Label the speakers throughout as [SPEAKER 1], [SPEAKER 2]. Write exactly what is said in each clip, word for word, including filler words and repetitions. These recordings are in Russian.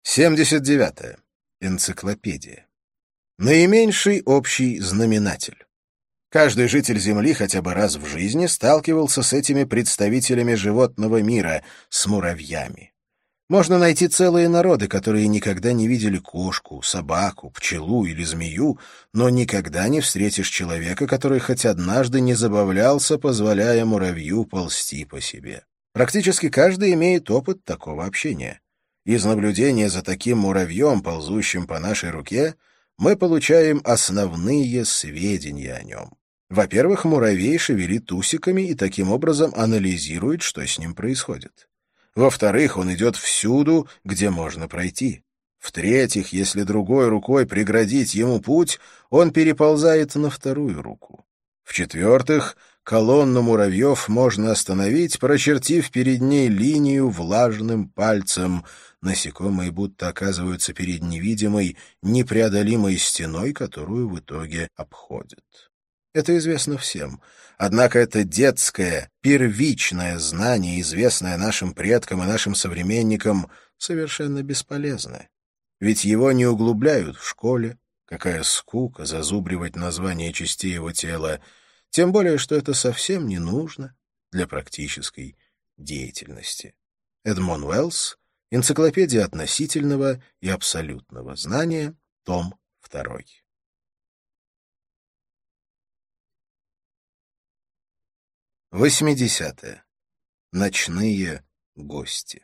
[SPEAKER 1] семьдесят девятое. Энциклопедия. Наименьший общий знаменатель. Каждый житель Земли хотя бы раз в жизни сталкивался с этими представителями животного мира, с муравьями. Можно найти целые народы, которые никогда не видели кошку, собаку, пчелу или змею, но никогда не встретишь человека, который хоть однажды не забавлялся, позволяя муравью ползти по себе. Практически каждый имеет опыт такого общения. Из наблюдения за таким муравьем, ползущим по нашей руке, мы получаем основные сведения о нем. Во-первых, муравей шевелит усиками и таким образом анализирует, что с ним происходит. Во-вторых, он идет всюду, где можно пройти. В-третьих, если другой рукой преградить ему путь, он переползает на вторую руку. В-четвертых, колонну муравьев можно остановить, прочертив перед ней линию влажным пальцем. Насекомые будто оказываются перед невидимой, непреодолимой стеной, которую в итоге обходят. Это известно всем. Однако это детское, первичное знание, известное нашим предкам и нашим современникам, совершенно бесполезно. Ведь его не углубляют в школе. Какая скука зазубривать названия частей его тела. Тем более, что это совсем не нужно для практической деятельности. Эдмон Уэллс. Энциклопедия относительного и абсолютного знания. Том второй. восьмидесятое. Ночные гости.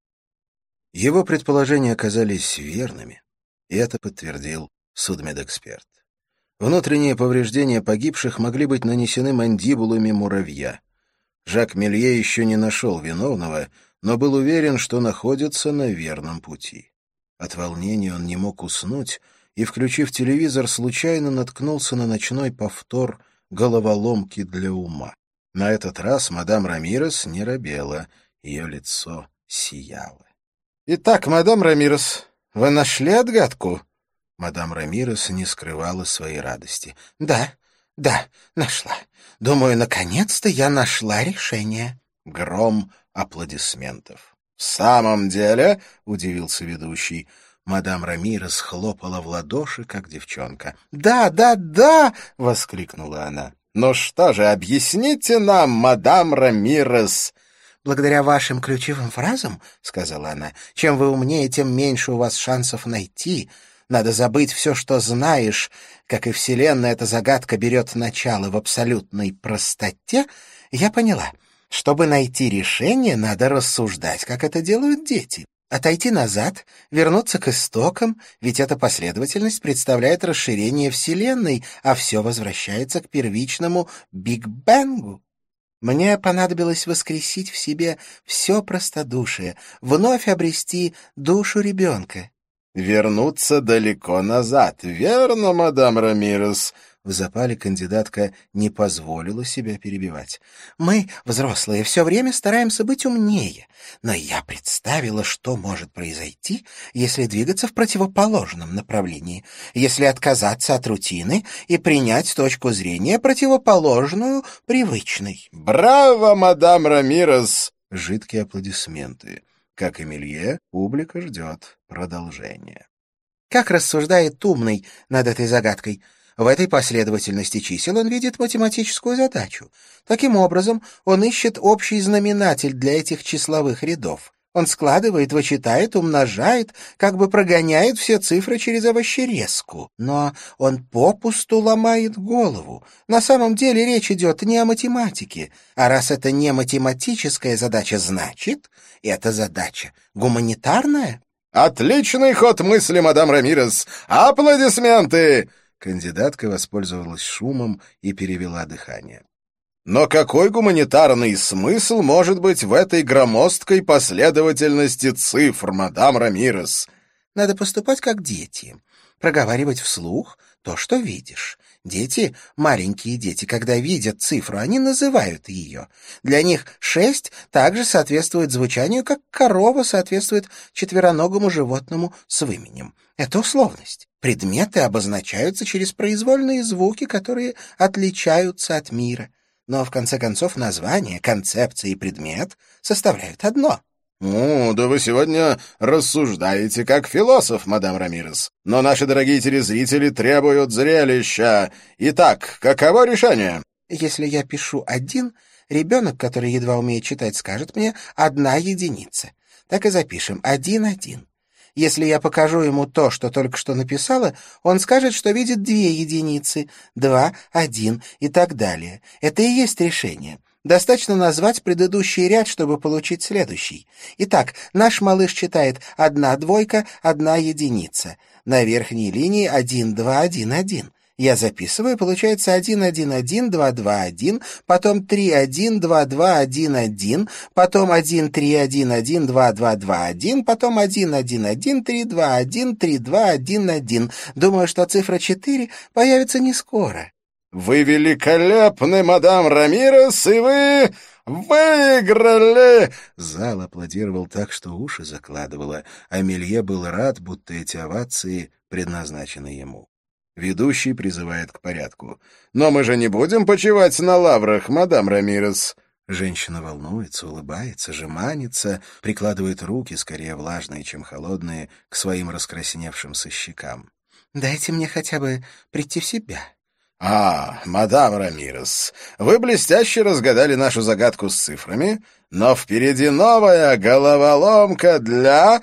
[SPEAKER 1] Его предположения оказались верными, и это подтвердил судмедэксперт. Внутренние повреждения погибших могли быть нанесены мандибулами муравья. Жак Мелье еще не нашел виновного, но был уверен, что находится на верном пути. От волнения он не мог уснуть и, включив телевизор, случайно наткнулся на ночной повтор головоломки для ума. На этот раз мадам Рамирес не робела, ее лицо сияло. «Итак, мадам Рамирес, вы нашли отгадку?» Мадам Рамирес не скрывала своей радости. «Да, да, нашла. Думаю, наконец-то я нашла решение». Гром аплодисментов. «В самом деле?» — удивился ведущий. Мадам Рамирес хлопала в ладоши, как девчонка. «Да, да, да!» — воскликнула она. «Ну что же, объясните нам, мадам Рамирес!» «Благодаря вашим ключевым фразам, — сказала она, — чем вы умнее, тем меньше у вас шансов найти. Надо забыть все, что знаешь. Как и Вселенная, эта загадка берет начало в абсолютной простоте. Я поняла. Чтобы найти решение, надо рассуждать, как это делают дети. Отойти назад, вернуться к истокам, ведь эта последовательность представляет расширение Вселенной, а все возвращается к первичному Биг-Бенгу. Мне понадобилось воскресить в себе все простодушие, вновь обрести душу ребенка». «Вернуться далеко назад, верно, мадам Рамирес?» В запале кандидатка не позволила себя перебивать. «Мы, взрослые, все время стараемся быть умнее, но я представила, что может произойти, если двигаться в противоположном направлении, если отказаться от рутины и принять точку зрения, противоположную привычной». «Браво, мадам Рамирес!» Жидкие аплодисменты. Как и Мелье, публика ждет продолжения. Как рассуждает умный над этой загадкой? В этой последовательности чисел он видит математическую задачу. Таким образом, он ищет общий знаменатель для этих числовых рядов. Он складывает, вычитает, умножает, как бы прогоняет все цифры через овощерезку. Но он попусту ломает голову. На самом деле речь идет не о математике. А раз это не математическая задача, значит, эта задача гуманитарная. «Отличный ход мысли, мадам Рамирес! Аплодисменты!» Кандидатка воспользовалась шумом и перевела дыхание. «Но какой гуманитарный смысл может быть в этой громоздкой последовательности цифр, мадам Рамирес?» «Надо поступать как дети, проговаривать вслух то, что видишь. Дети, маленькие дети, когда видят цифру, они называют ее. Для них шесть также соответствует звучанию, как корова соответствует четвероногому животному с выменем. Это условность. Предметы обозначаются через произвольные звуки, которые отличаются от мира. Но, в конце концов, название, концепция и предмет составляют одно.
[SPEAKER 2] «О, да вы сегодня рассуждаете как философ, мадам Рамирес. Но наши дорогие телезрители требуют зрелища. Итак, каково решение?»
[SPEAKER 3] «Если я пишу один, ребенок, который едва умеет читать, скажет мне «одна единица». Так и запишем «один-один». Если я покажу ему то, что только что написала, он скажет, что видит две единицы, два, один и так далее. Это и есть решение. Достаточно назвать предыдущий ряд, чтобы получить следующий. Итак, наш малыш читает одна двойка, одна единица. На верхней линии один, два, один, один. Я записываю, получается один, один, один, два, два, один, потом три, один, два, два, один, один, потом один, три, один, один, два, два, два, один, потом один, один, один, три, два, один, три, два, один, один. Думаю, что цифра четыре появится не скоро.
[SPEAKER 2] «Вы великолепны, мадам Рамирес, и вы выиграли!»
[SPEAKER 1] Зал аплодировал так, что уши закладывало, а Мелье был рад, будто эти овации предназначены ему. Ведущий призывает к порядку.
[SPEAKER 2] «Но мы же не будем почивать на лаврах, мадам Рамирес!»
[SPEAKER 1] Женщина волнуется, улыбается, жеманится, прикладывает руки, скорее влажные, чем холодные, к своим раскрасневшимся щекам.
[SPEAKER 3] «Дайте мне хотя бы прийти в себя».
[SPEAKER 2] «А, мадам Рамирес, вы блестяще разгадали нашу загадку с цифрами, но впереди новая головоломка для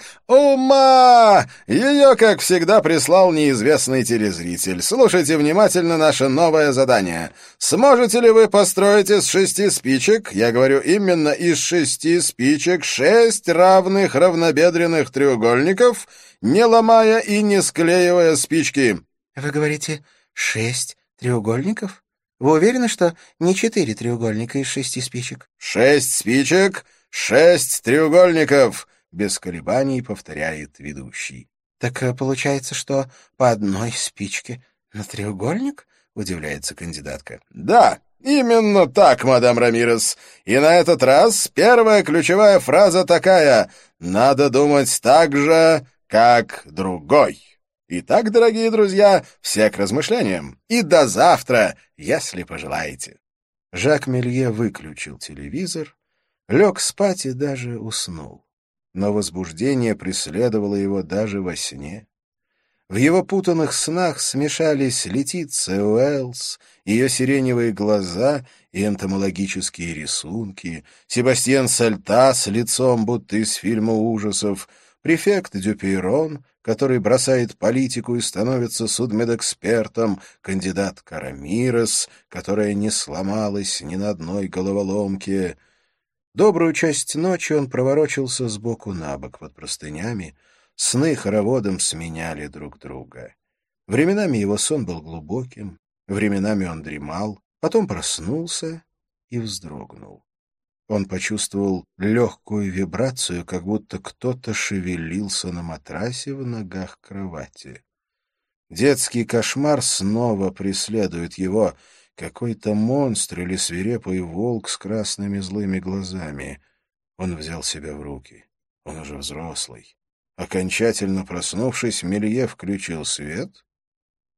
[SPEAKER 2] ума! Ее, как всегда, прислал неизвестный телезритель. Слушайте внимательно наше новое задание. Сможете ли вы построить из шести спичек, я говорю именно из шести спичек, шесть равных равнобедренных треугольников, не ломая и не склеивая спички?»
[SPEAKER 3] «Вы говорите шесть треугольников? Вы уверены, что не четыре треугольника из шести спичек?»
[SPEAKER 2] «Шесть спичек, шесть треугольников!» — без колебаний повторяет ведущий.
[SPEAKER 3] «Так получается, что по одной спичке на треугольник?» — удивляется кандидатка.
[SPEAKER 2] «Да, именно так, мадам Рамирес. И на этот раз первая ключевая фраза такая: «Надо думать так же, как другой». Итак, дорогие друзья, все к размышлениям. И до завтра, если пожелаете».
[SPEAKER 1] Жак Мелье выключил телевизор, лег спать и даже уснул. Но возбуждение преследовало его даже во сне. В его путанных снах смешались Летиция Уэллс, ее сиреневые глаза и энтомологические рисунки, Себастьян Сальта с лицом, будто из фильма ужасов, префект Дюпейрон, который бросает политику и становится судмедэкспертом, кандидатка Рамирес, которая не сломалась ни на одной головоломке. Добрую часть ночи он проворочился сбоку на бок под простынями, сны хороводом сменяли друг друга. Временами его сон был глубоким, временами он дремал, потом проснулся и вздрогнул. Он почувствовал легкую вибрацию, как будто кто-то шевелился на матрасе в ногах кровати. Детский кошмар снова преследует его, какой-то монстр или свирепый волк с красными злыми глазами. Он взял себя в руки. Он уже взрослый. Окончательно проснувшись, Мелье включил свет